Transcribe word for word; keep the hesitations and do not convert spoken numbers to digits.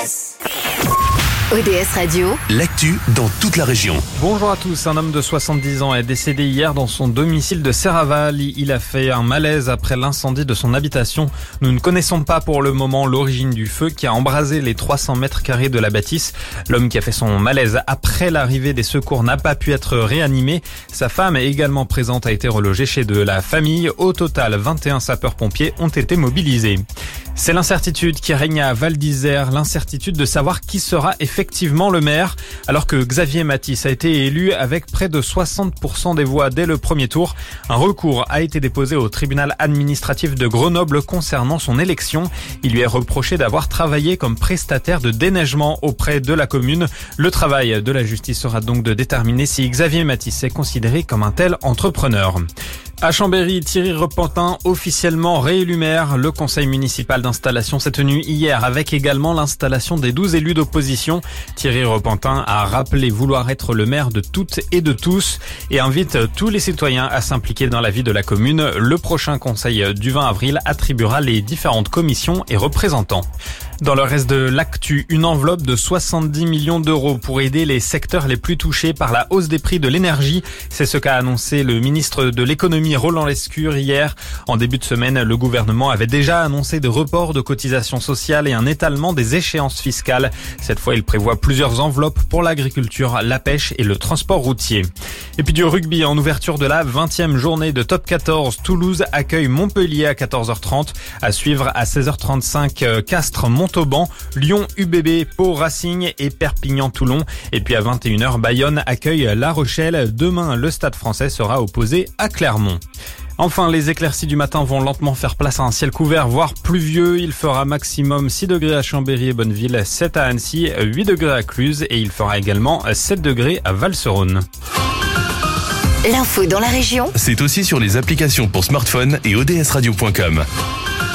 S. O D S Radio, l'actu dans toute la région. Bonjour à tous, un homme de soixante-dix ans est décédé hier dans son domicile de Serraval. Il a fait un malaise après l'incendie de son habitation. Nous ne connaissons pas pour le moment l'origine du feu qui a embrasé les trois cents mètres carrés de la bâtisse. L'homme qui a fait son malaise après l'arrivée des secours n'a pas pu être réanimé. Sa femme, également présente, a été relogée chez de la famille. Au total, vingt et un sapeurs-pompiers ont été mobilisés. C'est l'incertitude qui règne à Val d'Isère, l'incertitude de savoir qui sera effectivement le maire. Alors que Xavier Matisse a été élu avec près de soixante pour cent des voix dès le premier tour, un recours a été déposé au tribunal administratif de Grenoble concernant son élection. Il lui est reproché d'avoir travaillé comme prestataire de déneigement auprès de la commune. Le travail de la justice sera donc de déterminer si Xavier Matisse est considéré comme un tel entrepreneur. À Chambéry, Thierry Repentin, officiellement réélu maire. Le conseil municipal d'installation s'est tenu hier avec également l'installation des douze élus d'opposition. Thierry Repentin a rappelé vouloir être le maire de toutes et de tous et invite tous les citoyens à s'impliquer dans la vie de la commune. Le prochain conseil du vingt avril attribuera les différentes commissions et représentants. Dans le reste de l'actu, une enveloppe de soixante-dix millions d'euros pour aider les secteurs les plus touchés par la hausse des prix de l'énergie. C'est ce qu'a annoncé le ministre de l'économie Roland Lescure hier. En début de semaine, le gouvernement avait déjà annoncé des reports de cotisations sociales et un étalement des échéances fiscales. Cette fois, il prévoit plusieurs enveloppes pour l'agriculture, la pêche et le transport routier. Et puis du rugby en ouverture de la vingtième journée de Top quatorze. Toulouse accueille Montpellier à quatorze heures trente. À suivre à seize heures trente-cinq, Castres Montauban, Lyon U B B, Pau Racing et Perpignan Toulon. Et puis à vingt et une heures, Bayonne accueille La Rochelle. Demain, le Stade Français sera opposé à Clermont. Enfin, les éclaircies du matin vont lentement faire place à un ciel couvert, voire pluvieux. Il fera maximum six degrés à Chambéry et Bonneville, sept à Annecy, huit degrés à Cluse et il fera également sept degrés à Val-Serône. L'info dans la région, C'est aussi sur les applications pour smartphone et O D S radio point com.